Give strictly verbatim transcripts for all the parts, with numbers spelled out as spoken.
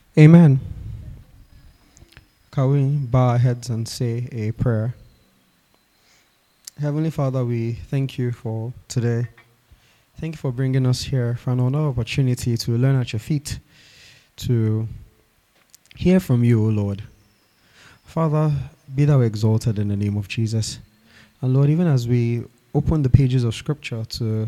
Amen. Can we bow our heads and say a prayer? Heavenly Father, we thank you for today. Thank you for bringing us here for another opportunity to learn at your feet, to hear from you, O Lord. Father, be thou exalted in the name of Jesus. And Lord, even as we open the pages of Scripture to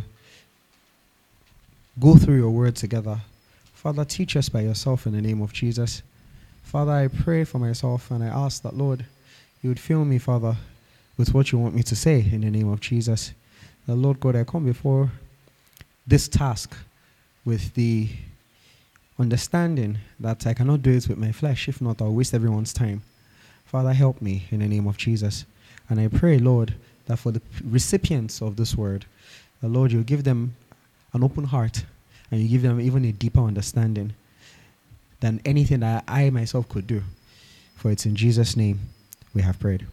go through your word together, Father, teach us by yourself in the name of Jesus. Father, I pray for myself and I ask that, Lord, you would fill me, Father, with what you want me to say in the name of Jesus. That, Lord God, I come before this task with the understanding that I cannot do it with my flesh. If not, I'll waste everyone's time. Father, help me in the name of Jesus. And I pray, Lord, that for the recipients of this word, the Lord, you give them an open heart and you give them even a deeper understanding than anything that I myself could do. For it's in Jesus' name we have prayed.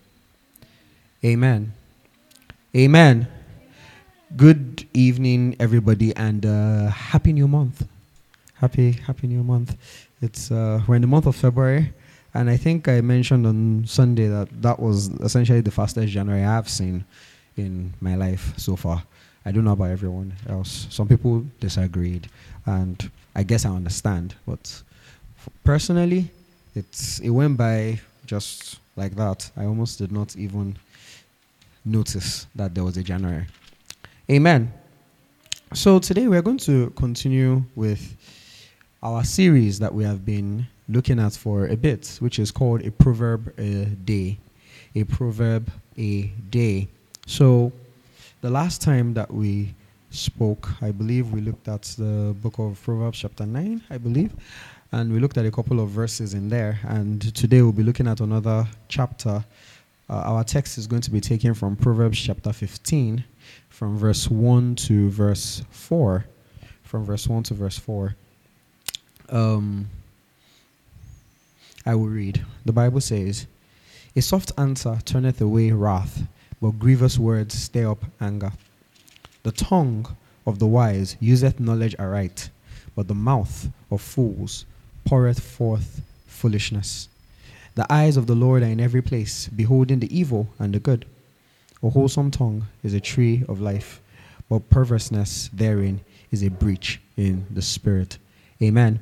Amen. Amen. Good evening, everybody, and uh, happy new month. Happy, happy new month. It's uh, we're in the month of February, and I think I mentioned on Sunday that that was essentially the fastest January I've seen in my life so far. I don't know about everyone else. Some people disagreed, and I guess I understand. But f- personally, it's it went by just like that. I almost did not even notice that there was a January. Amen. So today we're going to continue with our series that we have been looking at for a bit, which is called A Proverb a Day. A Proverb a Day. So the last time that we spoke, I believe we looked at the book of Proverbs chapter nine, I believe, and we looked at a couple of verses in there. And today we'll be looking at another chapter. Uh, our text is going to be taken from Proverbs chapter fifteen, from verse one to verse four. From verse one to verse four. Um, I will read. The Bible says, "A soft answer turneth away wrath, but grievous words stir up anger. The tongue of the wise useth knowledge aright, but the mouth of fools poureth forth foolishness. The eyes of the Lord are in every place, beholding the evil and the good. A wholesome tongue is a tree of life, but perverseness therein is a breach in the spirit." Amen.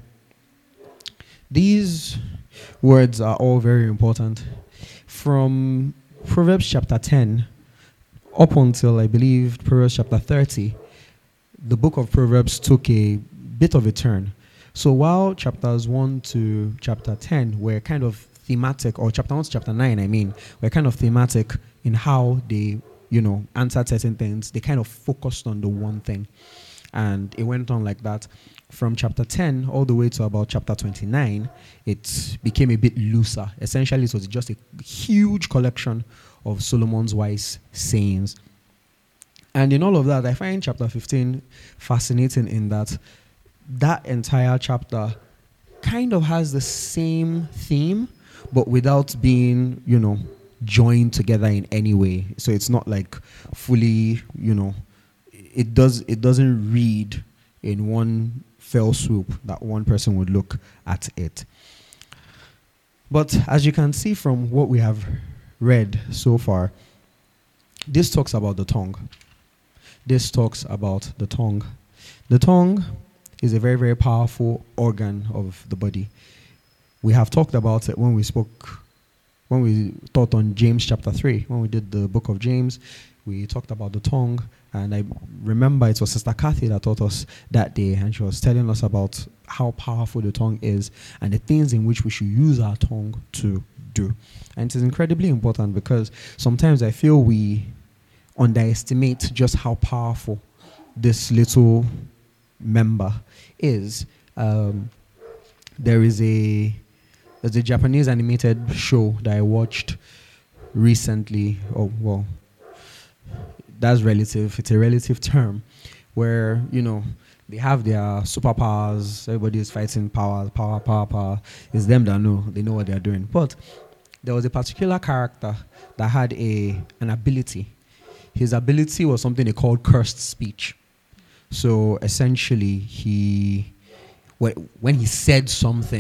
These words are all very important. From Proverbs chapter ten up until, I believe, Proverbs chapter thirty, the book of Proverbs took a bit of a turn. So while chapters one to chapter ten were kind of thematic, or chapter one to chapter nine, I mean, were kind of thematic in how they, you know, answered certain things, they kind of focused on the one thing. And it went on like that. From chapter ten all the way to about chapter twenty-nine, it became a bit looser. Essentially, it was just a huge collection of Solomon's wise sayings. And in all of that, I find chapter fifteen fascinating in that that entire chapter kind of has the same theme, but without being, you know, joined together in any way. So it's not like fully, you know, it does it doesn't read in one fell swoop that one person would look at it. But as you can see from what we have read so far, this talks about the tongue. This talks about the tongue. The tongue is a very, very powerful organ of the body. We have talked about it when we spoke, when we taught on James chapter three, when we did the book of James. We talked about the tongue, and I remember it was Sister Kathy that taught us that day, and she was telling us about how powerful the tongue is and the things in which we should use our tongue to do. And it is incredibly important because sometimes I feel we underestimate just how powerful this little member is. Um, there is a there's a Japanese animated show that I watched recently. Oh well. That's relative. It's a relative term where, you know, they have their superpowers. Everybody is fighting power, power, power, power. It's them that know. They know what they're doing. But there was a particular character that had a an ability. His ability was something they called cursed speech. So essentially, he when he said something,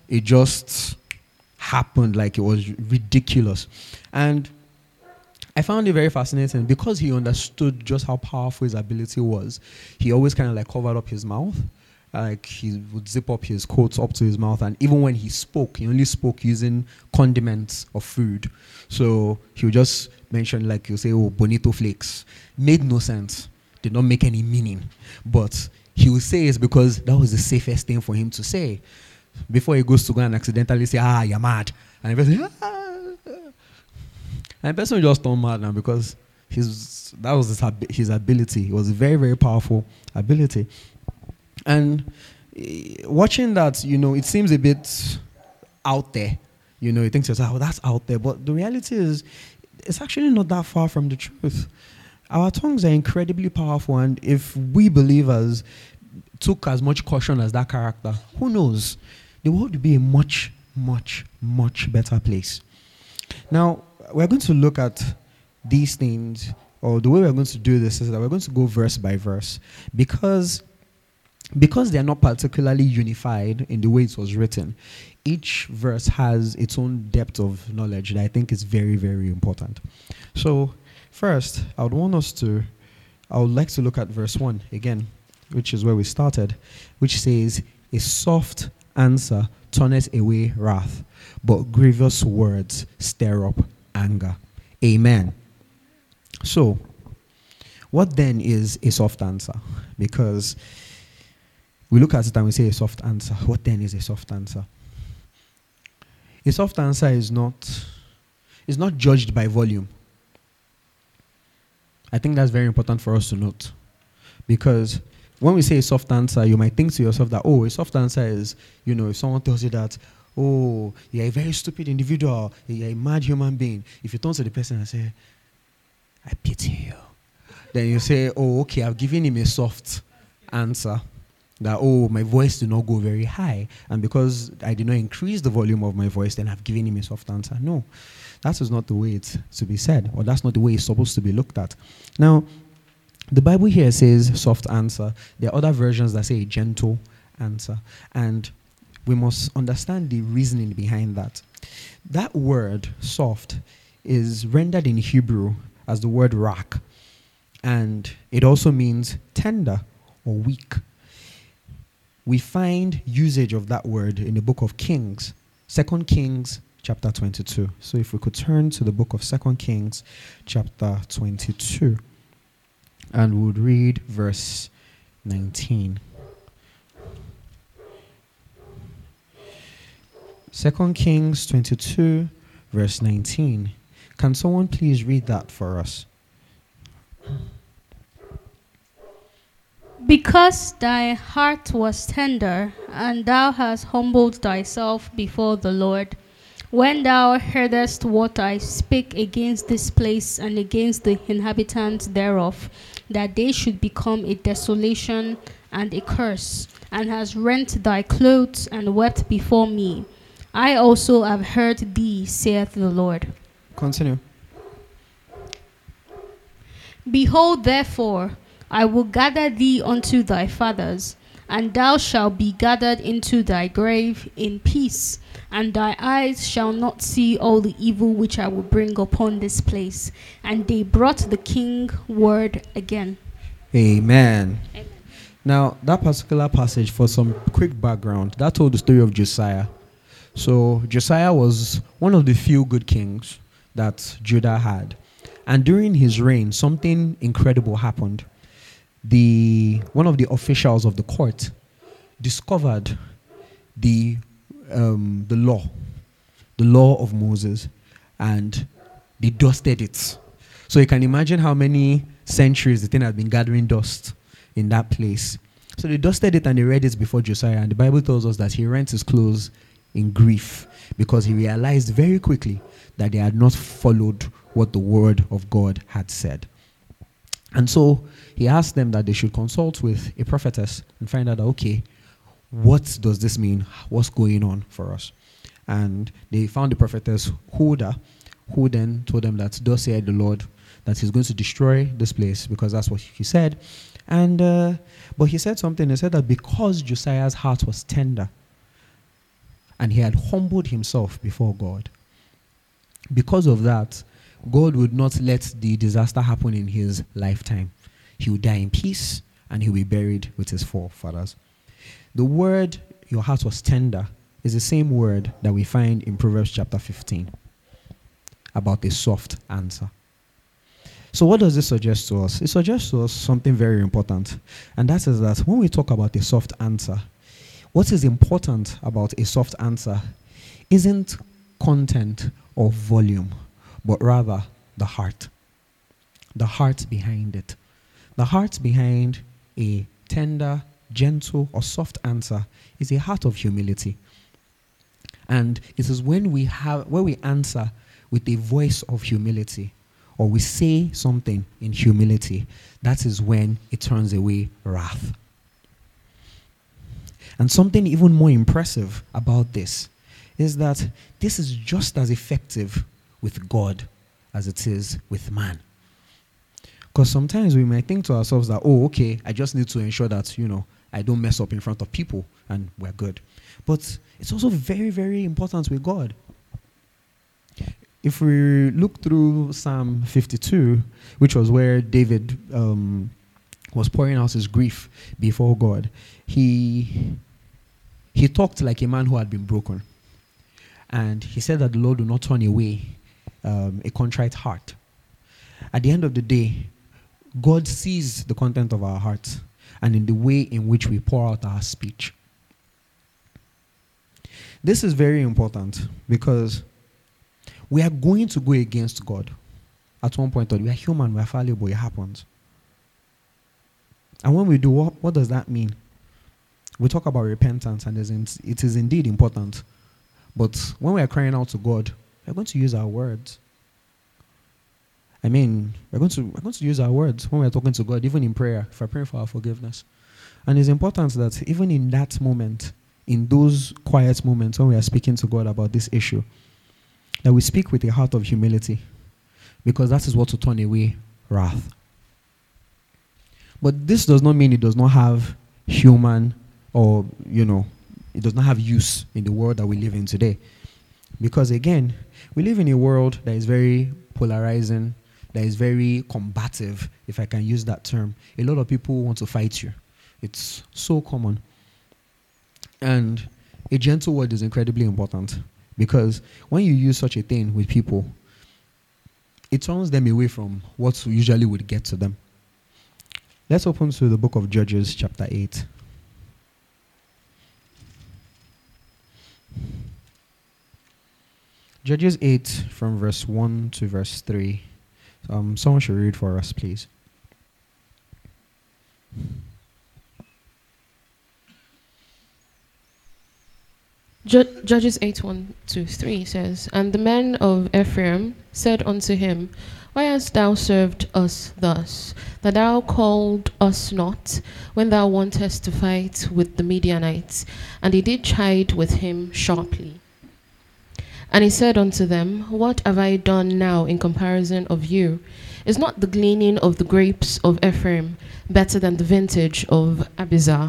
it just happened like it was ridiculous. And I found it very fascinating because he understood just how powerful his ability was. He always kind of like covered up his mouth. Like he would zip up his coat up to his mouth, and even when he spoke, he only spoke using condiments of food. So he would just mention, like he'll say, oh, bonito flakes. Made no sense. Did not make any meaning. But he would say it's because that was the safest thing for him to say. Before he goes to go and accidentally say, ah, you're mad. And the person, ah. And the person just turned mad now because his, that was his, his ability. It was a very, very powerful ability. And uh, watching that, you know, it seems a bit out there. You know, you think to yourself, oh, that's out there. But the reality is, it's actually not that far from the truth. Our tongues are incredibly powerful. And if we believers took as much caution as that character, who knows? The world would be a much, much, much better place. Now, we're going to look at these things, or the way we're going to do this is that we're going to go verse by verse. Because Because they are not particularly unified in the way it was written, each verse has its own depth of knowledge that I think is very, very important. So, first, I would want us to, I would like to look at verse one again, which is where we started, which says, a soft answer turneth away wrath, but grievous words stir up anger. Amen. So, what then is a soft answer? Because we look at it and we say a soft answer. What then is a soft answer? A soft answer is not, is not judged by volume. I think that's very important for us to note. Because when we say a soft answer, you might think to yourself that, oh, a soft answer is, you know, if someone tells you that, oh, you're a very stupid individual, you're a mad human being. If you turn to the person and say, I pity you, then you say, oh, okay, I've given him a soft answer. That, oh, my voice did not go very high. And because I did not increase the volume of my voice, then I've given him a soft answer. No, that is not the way it's to be said. Or that's not the way it's supposed to be looked at. Now, the Bible here says soft answer. There are other versions that say a gentle answer. And we must understand the reasoning behind that. That word, soft, is rendered in Hebrew as the word rak. And it also means tender or weak. We find usage of that word in the book of Kings, Second Kings chapter twenty-two. So if we could turn to the book of Second Kings chapter twenty-two, and we would read verse nineteen. Second Kings twenty-two, verse nineteen. Can someone please read that for us? Because thy heart was tender, and thou hast humbled thyself before the Lord, when thou heardest what I spake against this place and against the inhabitants thereof, that they should become a desolation and a curse, and hast rent thy clothes and wept before me, I also have heard thee, saith the Lord. Continue. Behold, therefore, I will gather thee unto thy fathers, and thou shalt be gathered into thy grave in peace, and thy eyes shall not see all the evil which I will bring upon this place. And they brought the king word again. Amen. Amen. Now, that particular passage, for some quick background, that told the story of Josiah. So, Josiah was one of the few good kings that Judah had. And during his reign, something incredible happened. The one of the officials of the court discovered the um, the law, the law of Moses, and they dusted it. So you can imagine how many centuries the thing had been gathering dust in that place. So they dusted it and they read it before Josiah, and the Bible tells us that he rent his clothes in grief because he realized very quickly that they had not followed what the word of God had said. And so he asked them that they should consult with a prophetess and find out, okay, what does this mean? What's going on for us? And they found the prophetess Huldah, who then told them that, thus saith the Lord, that he's going to destroy this place, because that's what he said. And uh, but he said something. He said that because Josiah's heart was tender, and he had humbled himself before God. Because of that, God would not let the disaster happen in his lifetime. He would die in peace, and he will be buried with his forefathers. The word, your heart was tender, is the same word that we find in Proverbs chapter fifteen about a soft answer. So what does this suggest to us? It suggests to us something very important, and that is that when we talk about a soft answer, what is important about a soft answer isn't content or volume, but rather the heart. The heart behind it. The heart behind a tender, gentle, or soft answer is a heart of humility. And it is when we have when we answer with a voice of humility, or we say something in humility, that is when it turns away wrath. And something even more impressive about this is that this is just as effective with God as it is with man. Because sometimes we might think to ourselves that, oh, okay, I just need to ensure that, you know, I don't mess up in front of people and we're good. But it's also very, very important with God. If we look through Psalm fifty-two, which was where David um, was pouring out his grief before God, he, he talked like a man who had been broken. And he said that the Lord will not turn away um, a contrite heart. At the end of the day, God sees the content of our hearts and in the way in which we pour out our speech. This is very important because we are going to go against God. At one point, we are human, we are fallible, it happens. And when we do, what, what does that mean? We talk about repentance, and it is indeed important. But when we are crying out to God, we're going to use our words. I mean, we're going to we're going to use our words when we're talking to God, even in prayer, if we're praying for our forgiveness. And it's important that even in that moment, in those quiet moments when we are speaking to God about this issue, that we speak with a heart of humility, because that is what will turn away wrath. But this does not mean it does not have human or, you know, it does not have use in the world that we live in today. Because again, we live in a world that is very polarizing, that is very combative, if I can use that term. A lot of people want to fight you. It's so common. And a gentle word is incredibly important, because when you use such a thing with people, it turns them away from what usually would get to them. Let's open to the book of Judges, chapter eight. Judges eight, from verse one to verse three. Um, someone should read for us, please. Ju- Judges eight, one to three says, And the men of Ephraim said unto him, Why hast thou served us thus, that thou called us not, when thou wantest to fight with the Midianites? And they did chide with him sharply. And he said unto them, What have I done now in comparison of you? Is not the gleaning of the grapes of Ephraim better than the vintage of Abizar?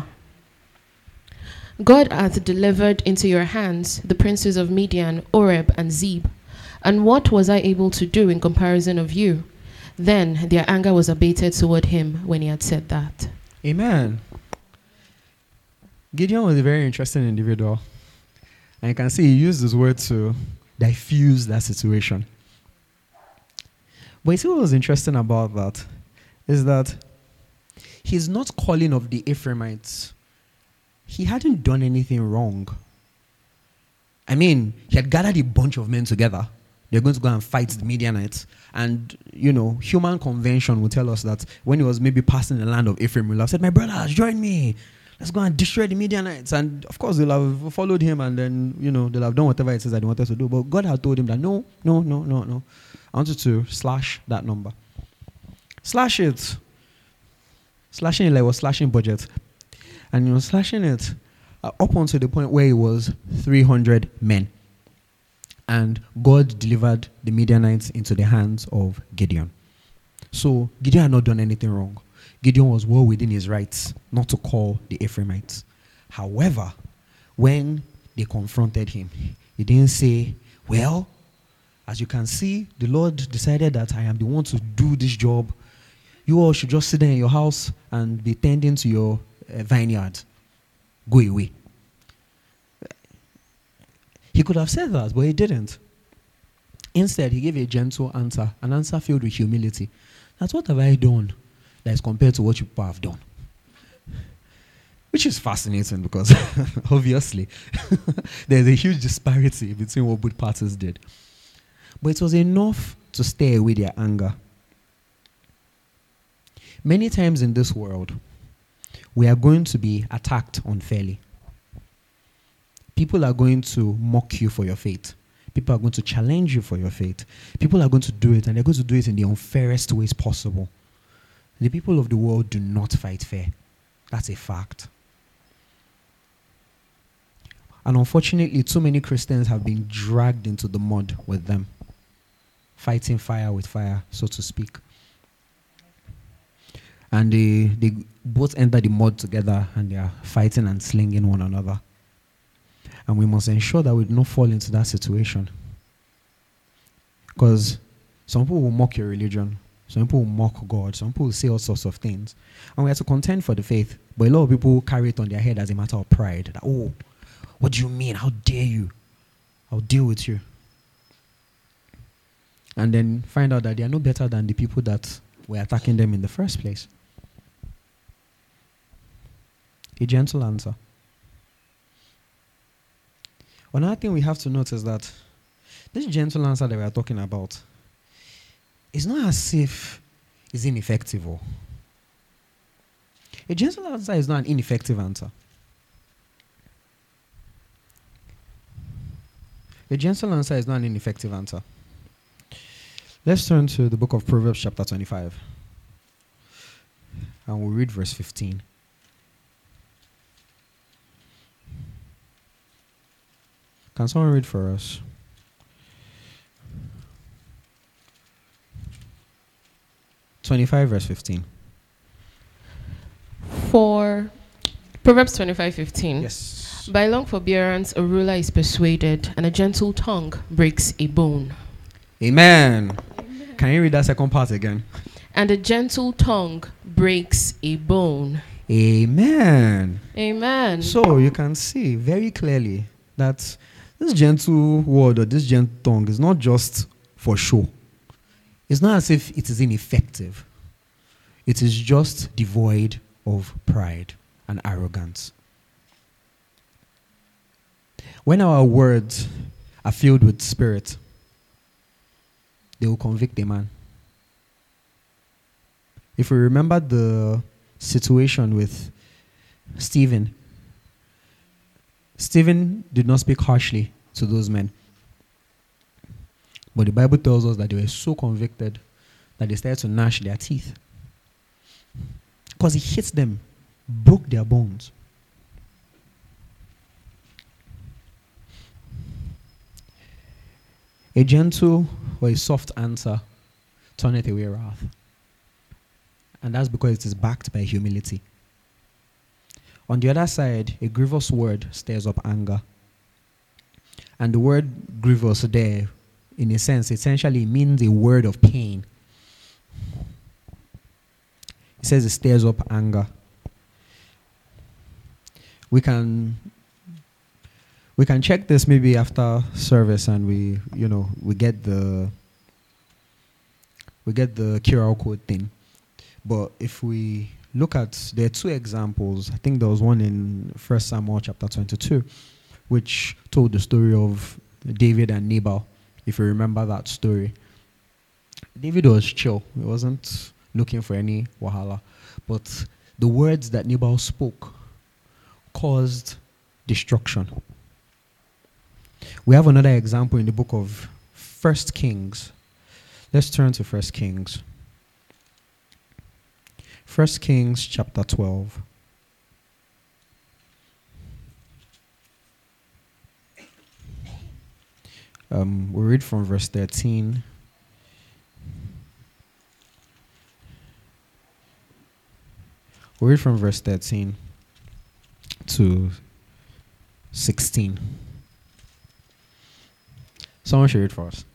God hath delivered into your hands the princes of Midian, Oreb, and Zeb. And what was I able to do in comparison of you? Then their anger was abated toward him when he had said that. Amen. Gideon was a very interesting individual. And you can see he used his word to diffuse that situation. But you see what was interesting about that is that he's not calling of the Ephraimites. He hadn't done anything wrong. I mean, he had gathered a bunch of men together. They're going to go and fight the Midianites. And, you know, human convention will tell us that when he was maybe passing the land of Ephraim, he'll have said, My brothers, join me. Let's go and destroy the Midianites. And, of course, they'll have followed him and then, you know, they'll have done whatever it is that they wanted to do. But God had told him that, no, no, no, no, no. I want you to slash that number. Slash it. Slashing it like was slashing budget. And he was slashing it uh, up until the point where it was three hundred men. And God delivered the Midianites into the hands of Gideon. So Gideon had not done anything wrong. Gideon was well within his rights not to call the Ephraimites. However, when they confronted him. He didn't say, well, as you can see, the Lord decided that I am the one to do this job. You all should just sit there in your house and be tending to your uh, vineyard. Go away. He could have said that, but he didn't. Instead, he gave a gentle answer, an answer filled with humility. That's what have I done that is compared to what you people have done. Which is fascinating because, obviously, there's a huge disparity between what both parties did. But it was enough to stay away their anger. Many times in this world, we are going to be attacked unfairly. People are going to mock you for your faith. People are going to challenge you for your faith. People are going to do it, and they're going to do it in the unfairest ways possible. The people of the world do not fight fair. That's a fact. And unfortunately, too many Christians have been dragged into the mud with them, fighting fire with fire, so to speak. And they, they both enter the mud together, and they are fighting and slinging one another. And we must ensure that we do not fall into that situation. Because some people will mock your religion. Some people will mock God. Some people will say all sorts of things. And we have to contend for the faith. But a lot of people carry it on their head as a matter of pride. That, oh, what do you mean? How dare you? I'll deal with you. And then find out that they are no better than the people that were attacking them in the first place. A gentle answer. Another thing we have to note is that this gentle answer that we are talking about is not as if it's ineffective. Or a gentle answer is not an ineffective answer. A gentle answer is not an ineffective answer. Let's turn to the book of Proverbs chapter twenty-five. And we'll read verse fifteen. Can someone read for us? twenty-five verse fifteen. For Proverbs twenty-five fifteen. Yes. By long forbearance a ruler is persuaded, and a gentle tongue breaks a bone. Amen. Amen. Can you read that second part again? And a gentle tongue breaks a bone. Amen. Amen. So you can see very clearly that this gentle word or this gentle tongue is not just for show. It's not as if it is ineffective. It is just devoid of pride and arrogance. When our words are filled with spirit, they will convict a man. If we remember the situation with Stephen, Stephen did not speak harshly to those men. But the Bible tells us that they were so convicted that they started to gnash their teeth. Because he hit them, broke their bones. A gentle or a soft answer turneth away wrath. And that's because it is backed by humility. On the other side, a grievous word stirs up anger. And the word grievous there, in a sense, essentially means a word of pain. It says it stirs up anger. We can we can check this maybe after service, and we, you know, we get the we get the Q R code thing. But if we look at, there are two examples. I think there was one in First Samuel chapter twenty-two, which told the story of David and Nabal, if you remember that story. David was chill. He wasn't looking for any wahala. But the words that Nabal spoke caused destruction. We have another example in the book of First Kings. Let's turn to First Kings. First Kings chapter twelve. Um, we read from verse thirteen. We read from verse thirteen to sixteen. Someone should read for us.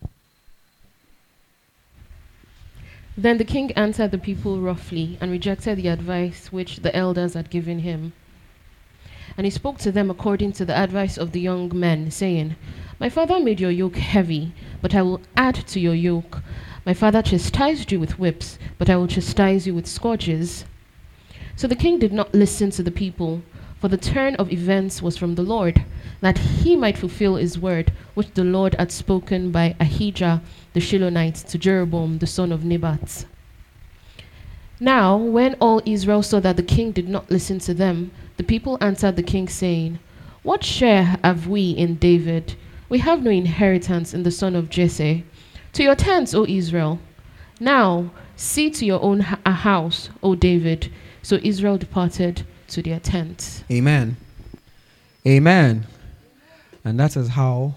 Then the king answered the people roughly and rejected the advice which the elders had given him. And he spoke to them according to the advice of the young men, saying, My father made your yoke heavy, but I will add to your yoke. My father chastised you with whips, but I will chastise you with scourges. So the king did not listen to the people, for the turn of events was from the Lord, that he might fulfill his word, which the Lord had spoken by Ahijah the Shilonite to Jeroboam the son of Nebat. Now, when all Israel saw that the king did not listen to them, the people answered the king, saying, What share have we in David? We have no inheritance in the son of Jesse. To your tents, O Israel. Now, see to your own ha- a house, O David. So Israel departed to their tents. Amen. Amen. And that is how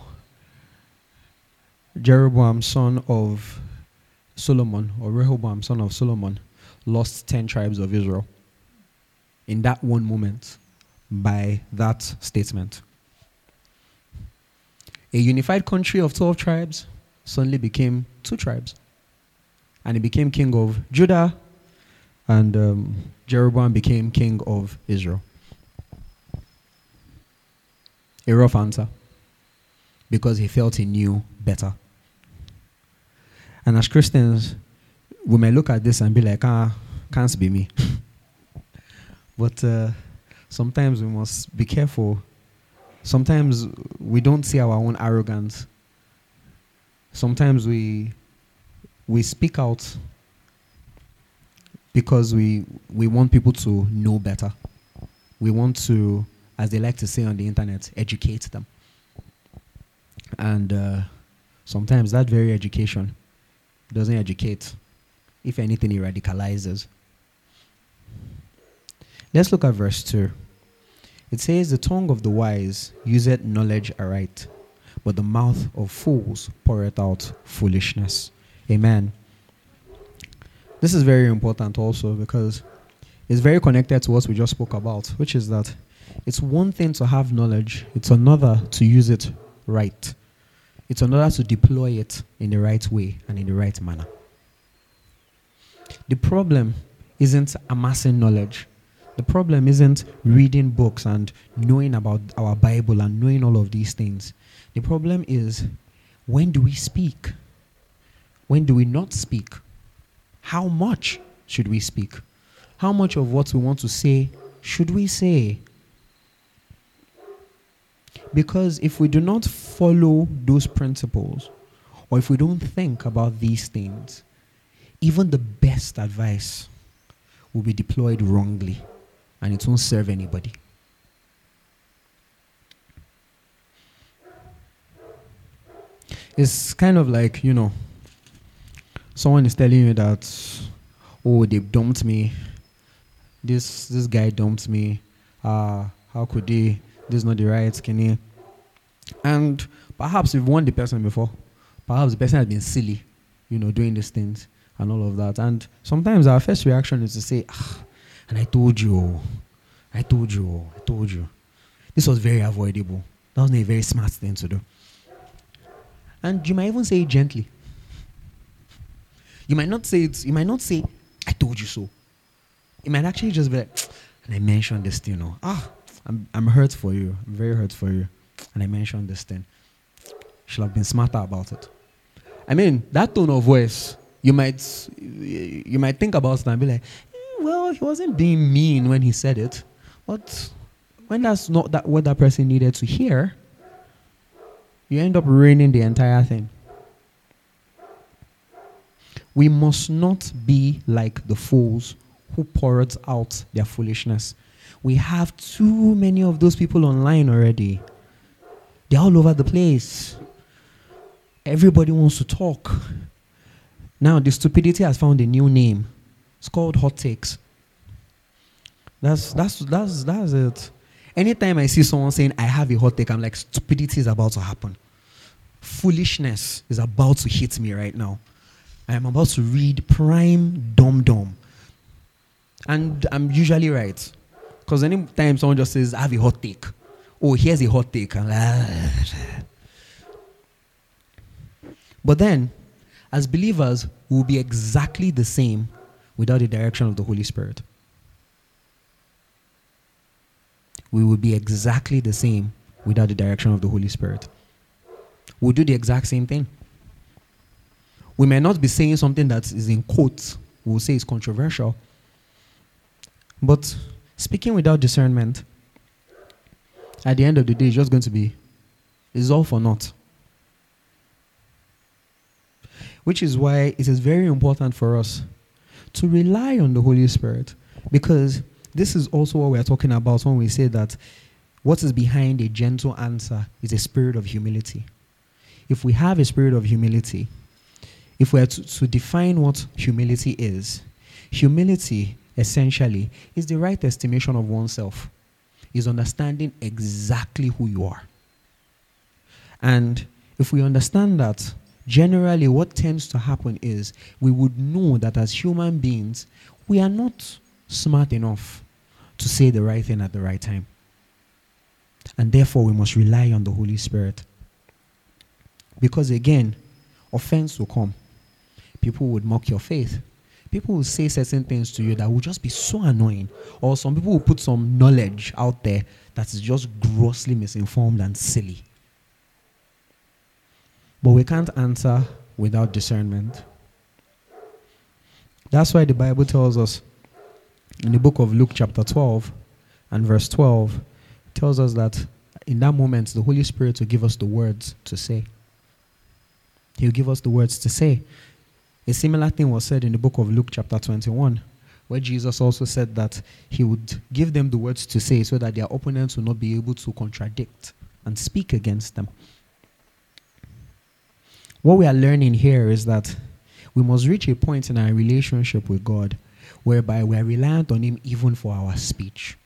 Jeroboam, son of Solomon, or Rehoboam, son of Solomon, lost ten tribes of Israel in that one moment by that statement. A unified country of twelve tribes suddenly became two tribes. And he became king of Judah, and um, Jeroboam became king of Israel. A rough answer, because he felt he knew better. And as Christians, we may look at this and be like, ah, can't be me. But uh, sometimes we must be careful. Sometimes we don't see our own arrogance. Sometimes we we speak out because we we want people to know better. We want to, as they like to say on the internet, educate them. And uh, sometimes that very education doesn't educate. If anything, it radicalizes. Let's look at verse two. It says, The tongue of the wise useth knowledge aright, but the mouth of fools poureth out foolishness. Amen. This is very important also because it's very connected to what we just spoke about, which is that it's one thing to have knowledge, it's another to use it right. It's another to deploy it in the right way and in the right manner. The problem isn't amassing knowledge. The problem isn't reading books and knowing about our Bible and knowing all of these things. The problem is, when do we speak? When do we not speak? How much should we speak? How much of what we want to say should we say? Because if we do not follow those principles, or if we don't think about these things, even the best advice will be deployed wrongly, and it won't serve anybody. It's kind of like, you know, someone is telling you that, oh, they dumped me. This this guy dumped me. Uh, how could they? This is not the right skinny. And perhaps you've won the person before. Perhaps the person has been silly, you know, doing these things and all of that. And sometimes our first reaction is to say, ah, and I told you, I told you, I told you. This was very avoidable. That was not a very smart thing to do. And you might even say it gently. You might not say it, you might not say, I told you so. It might actually just be like, and I mentioned this thing, you know. Ah, I'm I'm hurt for you. I'm very hurt for you. And I mentioned this thing. Should have been smarter about it. I mean, that tone of voice, you might you might think about it and be like, eh, well, he wasn't being mean when he said it. But when that's not that what that person needed to hear, you end up ruining the entire thing. We must not be like the fools who poured out their foolishness. We have too many of those people online already. They're all over the place. Everybody wants to talk. Now, the stupidity has found a new name. It's called hot takes. That's that's that's that's it. Anytime I see someone saying, I have a hot take, I'm like, stupidity is about to happen. Foolishness is about to hit me right now. I am about to read prime dum-dum. And I'm usually right. Because anytime someone just says, I have a hot take, oh, here's a hot take. And like, but then, as believers, we'll be exactly the same without the direction of the Holy Spirit. We will be exactly the same without the direction of the Holy Spirit. We'll do the exact same thing. We may not be saying something that is in quotes. We'll say it's controversial. But speaking without discernment, at the end of the day, it's just going to be, it's all for naught. Which is why it is very important for us to rely on the Holy Spirit, because this is also what we're talking about when we say that what is behind a gentle answer is a spirit of humility. If we have a spirit of humility, if we are to, to define what humility is, humility essentially is the right estimation of oneself, is understanding exactly who you are. And if we understand that, generally what tends to happen is we would know that as human beings, we are not smart enough to say the right thing at the right time. And therefore we must rely on the Holy Spirit. Because again, offense will come. People would mock your faith. People will say certain things to you that will just be so annoying. Or some people will put some knowledge out there that is just grossly misinformed and silly. But we can't answer without discernment. That's why the Bible tells us in the book of Luke chapter twelve and verse twelve, tells us that in that moment the Holy Spirit will give us the words to say. He'll give us the words to say. A similar thing was said in the book of Luke chapter twenty-one, where Jesus also said that he would give them the words to say so that their opponents will not be able to contradict and speak against them. What we are learning here is that we must reach a point in our relationship with God whereby we are reliant on him even for our speech.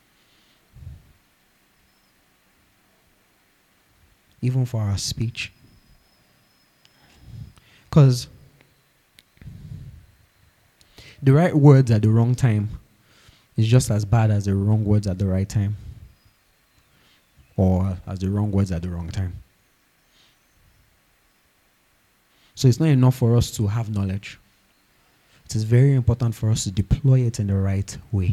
Even for our speech. Because the right words at the wrong time is just as bad as the wrong words at the right time. Or as the wrong words at the wrong time. So it's not enough for us to have knowledge. It is very important for us to deploy it in the right way.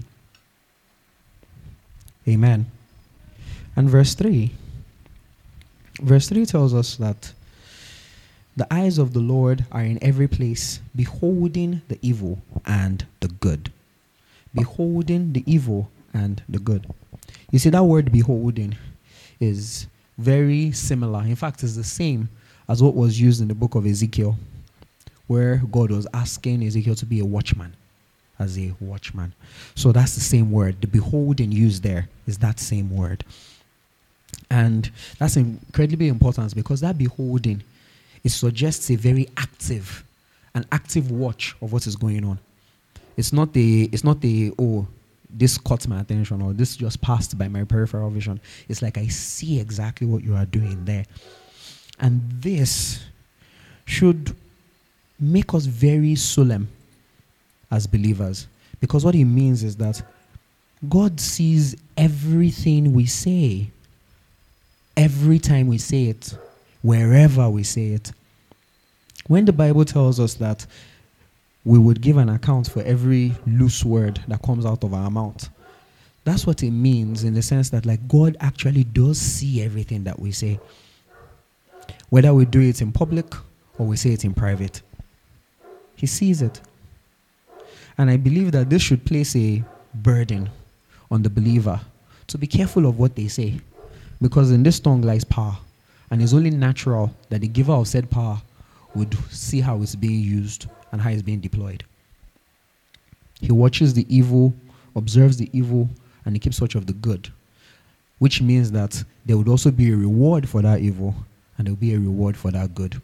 Amen. And verse three. Verse three tells us that the eyes of the Lord are in every place, beholding the evil and the good. Beholding the evil and the good. You see, that word beholding is very similar. In fact, it's the same as what was used in the book of Ezekiel, where God was asking Ezekiel to be a watchman, as a watchman. So that's the same word. The beholding used there is that same word. And that's incredibly important because that beholding, it suggests a very active, an active watch of what is going on. It's not the, it's not the, oh, this caught my attention or this just passed by my peripheral vision. It's like I see exactly what you are doing there. And this should make us very solemn as believers. Because what it means is that God sees everything we say. Every time we say it. Wherever we say it. When the Bible tells us that we would give an account for every loose word that comes out of our mouth, that's what it means in the sense that like God actually does see everything that we say. Whether we do it in public or we say it in private. He sees it. And I believe that this should place a burden on the believer to be careful of what they say. Because in this tongue lies power. And it's only natural that the giver of said power would see how it's being used and how it's being deployed. He watches the evil, observes the evil, and he keeps watch of the good. Which means that there would also be a reward for that evil, and there will be a reward for that good.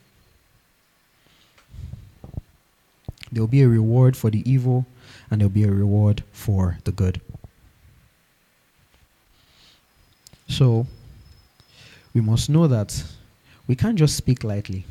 There will be a reward for the evil, and there will be a reward for the good. So, we must know that we can't just speak lightly.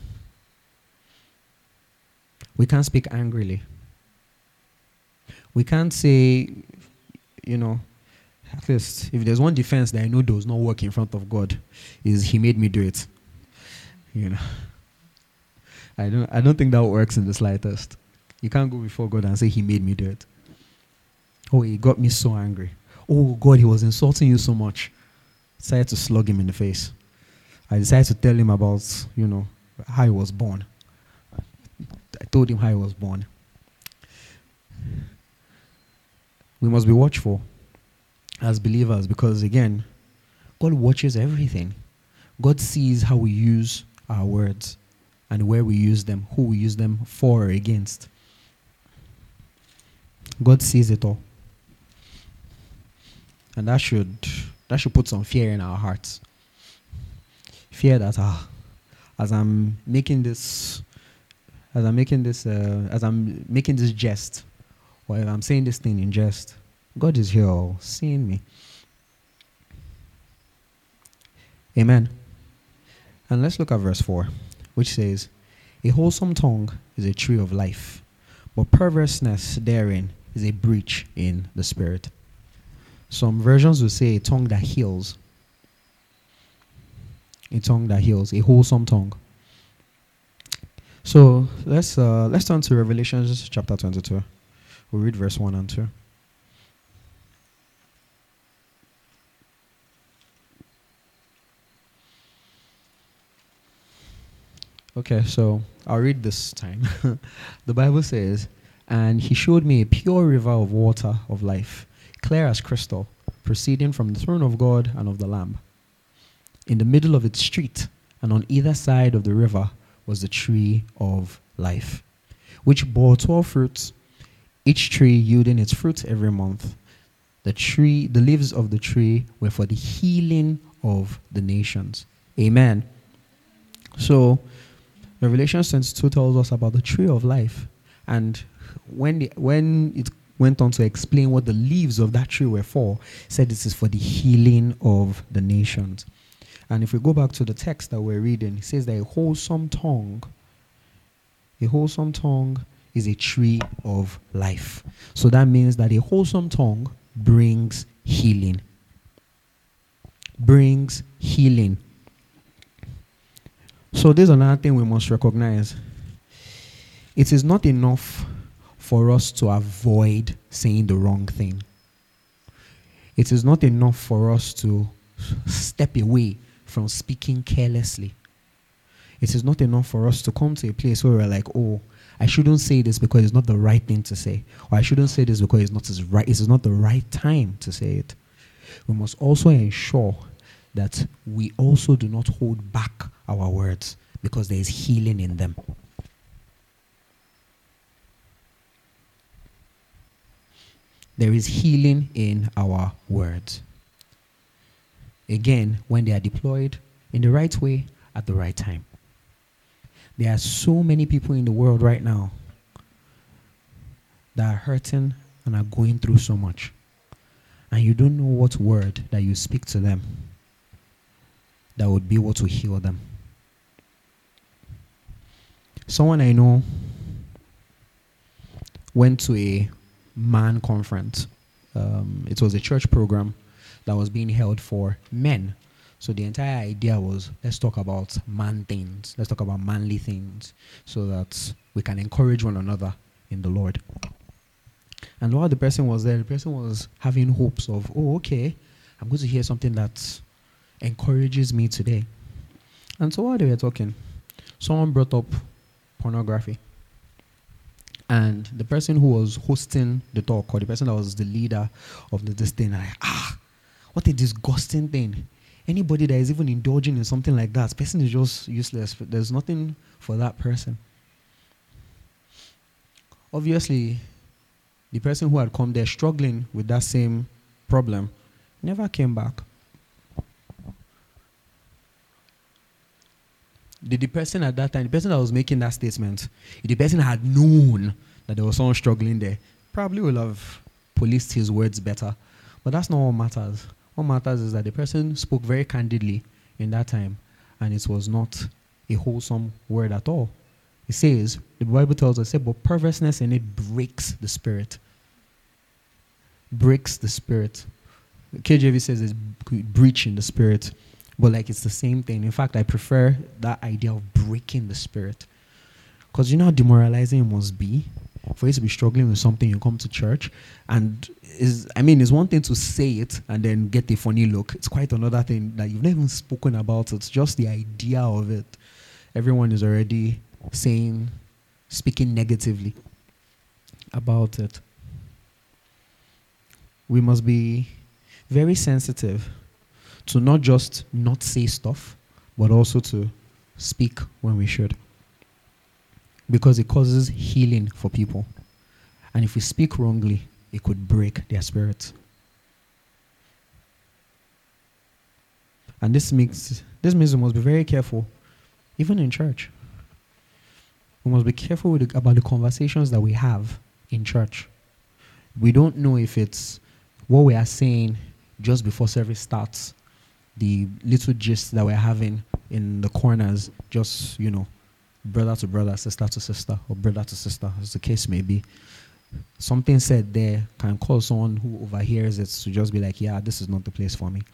We can't speak angrily. We can't say, you know, At least, if there's one defense that I know does not work in front of God, is He made me do it. You know, I don't. I don't think that works in the slightest. You can't go before God and say He made me do it. Oh, He got me so angry. Oh God, He was insulting you so much. I decided to slug Him in the face. I decided to tell Him about, you know, how He was born. I told Him how He was born. We must be watchful as believers because, again, God watches everything. God sees how we use our words and where we use them, who we use them for or against. God sees it all. And that should that should put some fear in our hearts. Fear that ah, as I'm making this as I'm making this uh, as I'm making this jest, or if I'm saying this thing in jest, God is here seeing me. Amen. And let's look at verse four, which says, a wholesome tongue is a tree of life, but perverseness therein is a breach in the spirit. Some versions will say a tongue that heals. A tongue that heals, a wholesome tongue. So let's uh, let's turn to Revelation chapter twenty-two. We'll read verse one and two. Okay, so I'll read this time. The Bible says, and He showed me a pure river of water of life, clear as crystal, proceeding from the throne of God and of the Lamb. In the middle of its street, and on either side of the river, was the tree of life, which bore twelve fruits, each tree yielding its fruit every month. The tree, the leaves of the tree were for the healing of the nations. Amen. So, Revelation twenty-two tells us about the tree of life. And when the, when it went on to explain what the leaves of that tree were for, it said this is for the healing of the nations. And if we go back to the text that we're reading, it says that a wholesome tongue, a wholesome tongue is a tree of life. So that means that a wholesome tongue brings healing. Brings healing. So there's another thing we must recognize. It is not enough for us to avoid saying the wrong thing. It is not enough for us to step away from speaking carelessly. It is not enough for us to come to a place where we're like, oh, I shouldn't say this because it's not the right thing to say. Or I shouldn't say this because it's not as right, it is not the right time to say it. We must also ensure that we also do not hold back our words because there is healing in them. There is healing in our words. Again, when they are deployed in the right way at the right time. There are so many people in the world right now that are hurting and are going through so much. And you don't know what word that you speak to them that would be able to heal them. Someone I know went to a man conference. Um, it was a church program that was being held for men. So the entire idea was, let's talk about man things. Let's talk about manly things so that we can encourage one another in the Lord. And while the person was there, the person was having hopes of, oh, okay, I'm going to hear something that encourages me today. And so while they were talking, someone brought up pornography. And the person who was hosting the talk, or the person that was the leader of the, this thing, like, ah, what a disgusting thing. Anybody that is even indulging in something like that, person is just useless. There's nothing for that person. Obviously, the person who had come there struggling with that same problem never came back. Did the person at that time, the person that was making that statement, if the person had known that there was someone struggling there, probably would have policed his words better. But that's not what matters. What matters is that the person spoke very candidly in that time, and it was not a wholesome word at all. It says, the Bible tells us, but perverseness in it breaks the spirit. Breaks the spirit. K J V says it's b- breach in the spirit, but like it's the same thing. In fact, I prefer that idea of breaking the spirit, because you know how demoralizing it must be for you to be struggling with something. You come to church, and is I mean, it's one thing to say it and then get a funny look. It's quite another thing that you've never even spoken about. It's just the idea of it. Everyone is already saying, speaking negatively about it. We must be very sensitive to not just not say stuff, but also to speak when we should. Because it causes healing for people. And if we speak wrongly, it could break their spirits. And this makes this means we must be very careful, even in church. We must be careful with the, about the conversations that we have in church. We don't know if it's what we are saying just before service starts, the little gist that we're having in the corners, just, you know, brother to brother, sister to sister, or brother to sister, as the case may be. Something said there can cause someone who overhears it to just be like, yeah, this is not the place for me.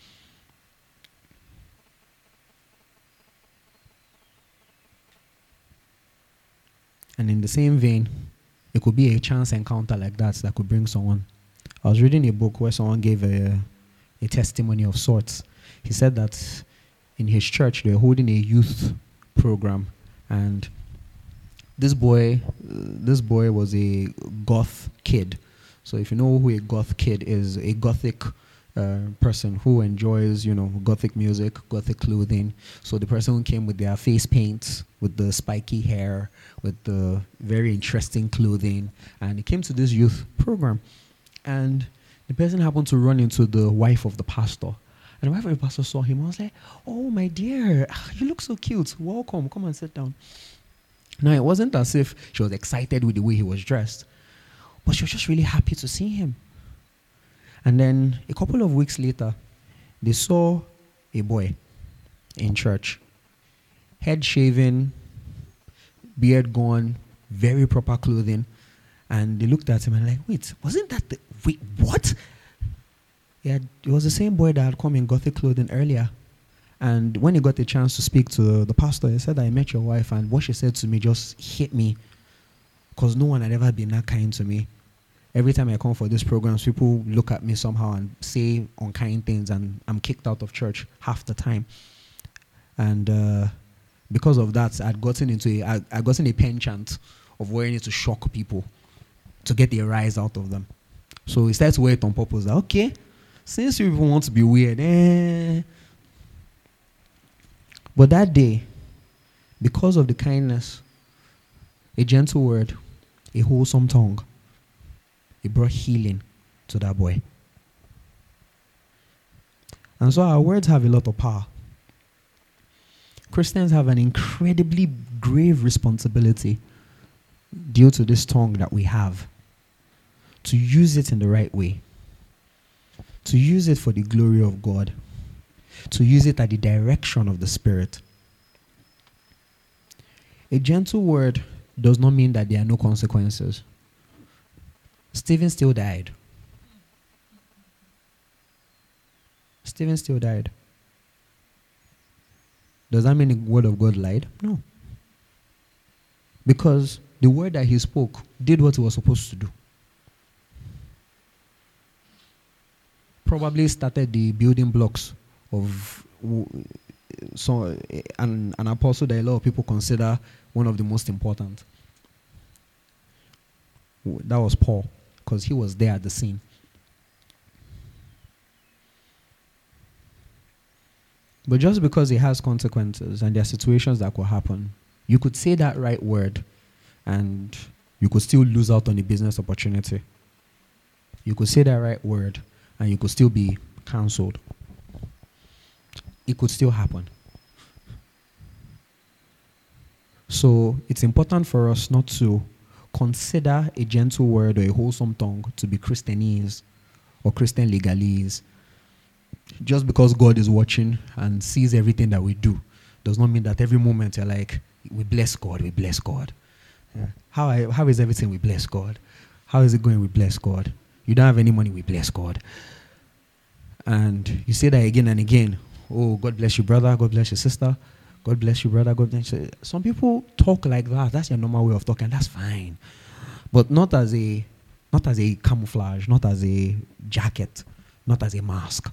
And in the same vein, it could be a chance encounter like that that could bring someone. I was reading a book where someone gave a, a testimony of sorts. He said that in his church, they were holding a youth program, and this boy, uh, this boy was a goth kid. So if you know who a goth kid is, a gothic uh, person who enjoys, you know, gothic music, gothic clothing. So the person who came with their face paints, with the spiky hair, with the very interesting clothing, and he came to this youth program. And the person happened to run into the wife of the pastor. And the wife of the pastor saw him. I was like, oh, my dear, you look so cute. Welcome. Come and sit down. Now, it wasn't as if she was excited with the way he was dressed, but she was just really happy to see him. And then a couple of weeks later, they saw a boy in church. Head shaven, beard gone, very proper clothing. And they looked at him and like, wait, wasn't that the, wait, what? Yeah, it was the same boy that had come in gothic clothing earlier. And when he got the chance to speak to the pastor, he said, I met your wife, and what she said to me just hit me, because no one had ever been that kind to me. Every time I come for these programs, people look at me somehow and say unkind things, and I'm kicked out of church half the time. And uh, because of that, I'd gotten into a, I, I'd gotten a penchant of wearing it to shock people, to get a rise out of them. So he started to wear it on purpose. Like, okay, since you people want to be weird, eh. But that day, because of the kindness, a gentle word, a wholesome tongue, it brought healing to that boy. And so our words have a lot of power. Christians have an incredibly grave responsibility due to this tongue that we have, to use it in the right way, to use it for the glory of God, to use it at the direction of the Spirit. A gentle word does not mean that there are no consequences. Stephen still died. Stephen still died. Does that mean the word of God lied? No. Because the word that he spoke did what it was supposed to do. Probably started the building blocks of so an, an apostle that a lot of people consider one of the most important. That was Paul, because he was there at the scene. But just because it has consequences and there are situations that could happen, you could say that right word and you could still lose out on a business opportunity. You could say that right word and you could still be cancelled. It could still happen. So it's important for us not to consider a gentle word or a wholesome tongue to be Christianese or Christian legalese. Just because God is watching and sees everything that we do does not mean that every moment you're like, we bless God, we bless God. Yeah. How, I, how is everything? We bless God. How is it going? We bless God. You don't have any money? We bless God. And you say that again and again. Oh, God bless you, brother. God bless your sister. God bless you, brother. God bless you. Some people talk like that. That's your normal way of talking. That's fine. But not as a not as a camouflage, not as a jacket, not as a mask.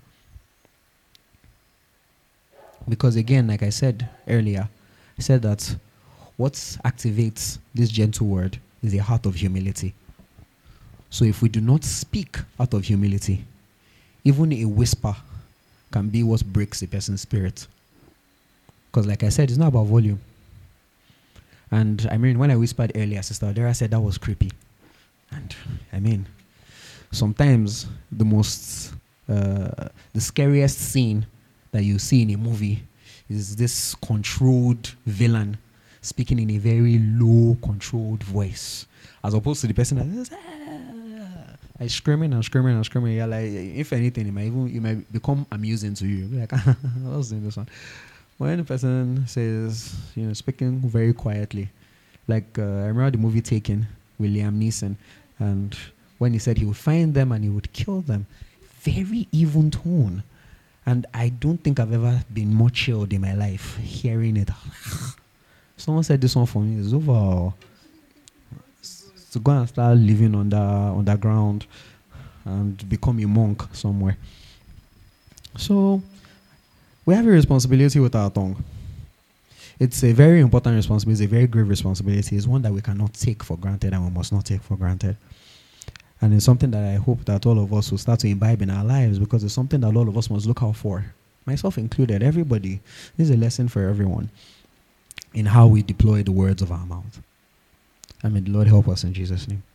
Because again, like I said earlier, I said that what activates this gentle word is a heart of humility. So if we do not speak out of humility, even a whisper can be what breaks a person's spirit. Because like I said, it's not about volume. And I mean, when I whispered earlier, Sister Odera said that was creepy. And I mean, sometimes the most, uh, the scariest scene that you see in a movie is this controlled villain speaking in a very low, controlled voice, as opposed to the person that is ah, like screaming and screaming and screaming. You're like, if anything, it might even it might become amusing to you. You'll be like, I was doing this one. When the person says, you know, speaking very quietly, like uh, I remember the movie Taken with Liam Neeson, and when he said he would find them and he would kill them, very even tone. And I don't think I've ever been more chilled in my life hearing it. Someone said this one for me is over. To go and start living on the underground and become a monk somewhere. So we have a responsibility with our tongue. It's a very important responsibility, it's a very grave responsibility. It's one that we cannot take for granted and we must not take for granted. And it's something that I hope that all of us will start to imbibe in our lives, because it's something that all of us must look out for. Myself included, everybody. This is a lesson for everyone in how we deploy the words of our mouth. And may the Lord help us in Jesus' name.